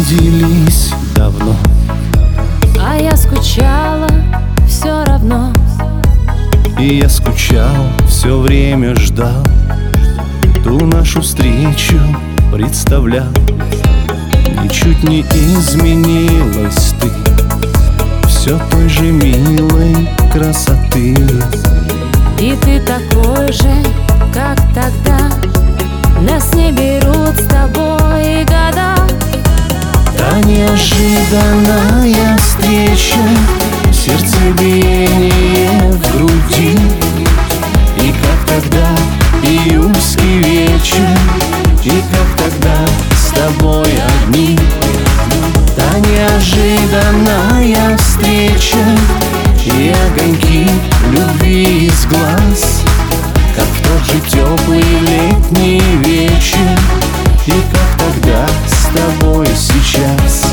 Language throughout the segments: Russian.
виделись давно, а я скучала все равно. и я скучал, все время ждал ту нашу встречу, представлял. Ничуть не изменилась ты, все той же милой красоты. И ты такой же, как тогда. Нас не берут с тобой года. Та неожиданная встреча, сердцебиение в груди. И как тогда июльский вечер, и как тогда с тобой одни. Та неожиданная встреча и огоньки любви из глаз, как в тот же теплый летний вечер, и как тогда с тобой сейчас.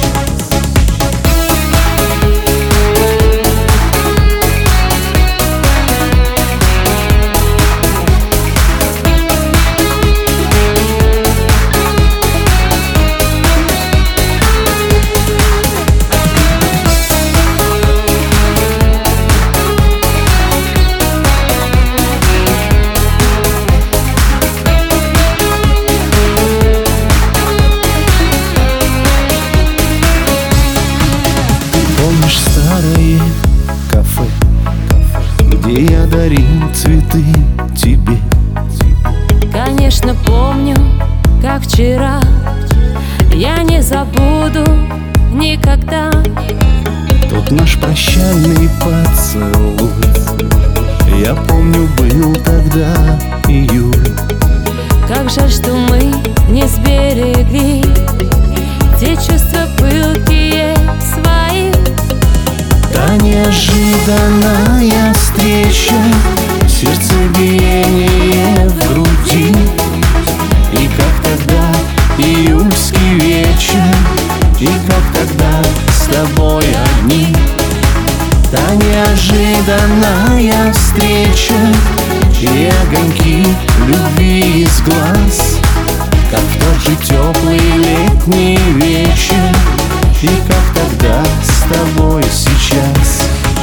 Старое кафе, где я дарил цветы тебе. Конечно, помню, как вчера. Я не забуду никогда Тот наш прощальный поцелуй, я помню, был тогда июль. Как жаль, что мы не сберегли те чувства пылкие свои. Та неожиданная встреча, сердцебиение в груди. И как тогда июльский вечер, и как тогда с тобой одни. Та неожиданная встреча и огоньки любви из глаз, как в тот же теплый летний вечер, и как тогда с тобой сейчас.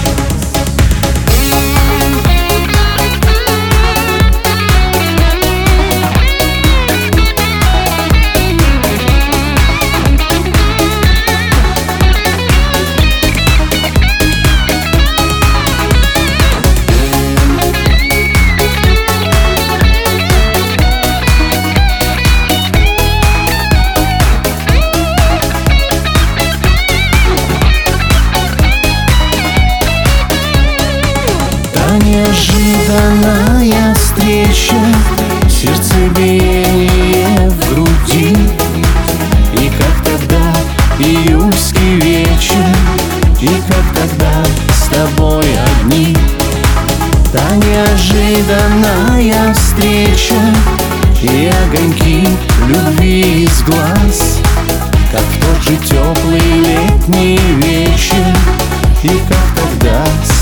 Неожиданная встреча, сердцебиение в груди. И как тогда июльский вечер, и как тогда с тобой одни. Та неожиданная встреча и огоньки любви из глаз, как в тот же теплый летний вечер, и как тогда